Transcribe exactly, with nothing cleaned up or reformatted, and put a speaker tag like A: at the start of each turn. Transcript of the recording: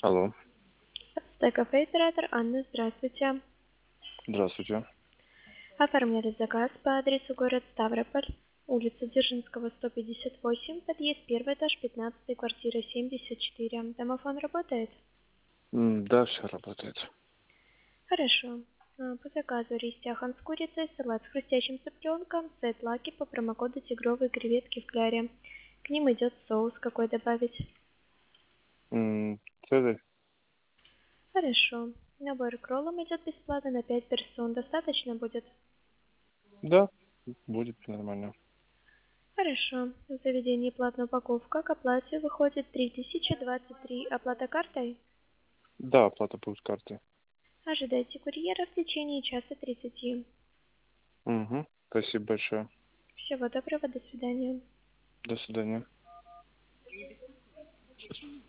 A: Алло,
B: Стейк-кафе, оператор Анна, здравствуйте.
A: здравствуйте.
B: Оформляли заказ по адресу город Ставрополь, улица Дзержинского, сто пятьдесят восемь, подъезд первый этаж, пятнадцатый, квартира семьдесят четыре. Домофон работает?
A: М, Да, все работает.
B: Хорошо. А, По заказу рис тяхан с курицей, салат с хрустящим цыпленком, сет лаки по промокоду тигровые креветки в кляре. К ним идет соус, какой добавить.
A: М, Цезарь?
B: Хорошо. Набор к роллам идет бесплатно на пять персон. Достаточно будет?
A: Да, будет нормально.
B: Хорошо. В заведении платная упаковка. К оплате выходит три тысячи двадцать три. Оплата картой?
A: Да, оплата будет картой.
B: Ожидайте курьера в течение часа тридцати.
A: Угу. Спасибо большое.
B: Всего доброго, до свидания.
A: До свидания.